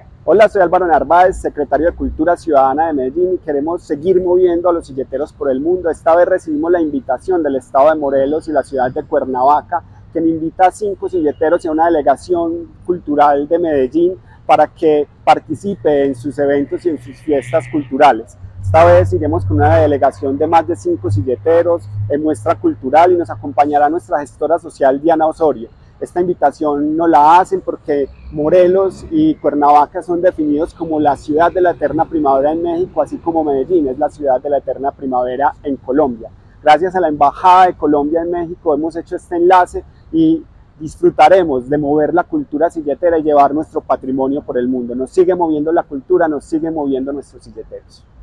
Hola, soy Álvaro Narváez, secretario de Cultura Ciudadana de Medellín y queremos seguir moviendo a los silleteros por el mundo. Esta vez recibimos la invitación del estado de Morelos y la ciudad de Cuernavaca, quien invita a 5 silleteros y a una delegación cultural de Medellín para que participe en sus eventos y en sus fiestas culturales. Esta vez iremos con una delegación de más de 5 silleteros en muestra cultural y nos acompañará nuestra gestora social Diana Osorio. Esta invitación nos la hacen porque Morelos y Cuernavaca son definidos como la ciudad de la eterna primavera en México, así como Medellín es la ciudad de la eterna primavera en Colombia. Gracias a la Embajada de Colombia en México hemos hecho este enlace y disfrutaremos de mover la cultura silletera y llevar nuestro patrimonio por el mundo. Nos sigue moviendo la cultura, nos sigue moviendo nuestros silleteros.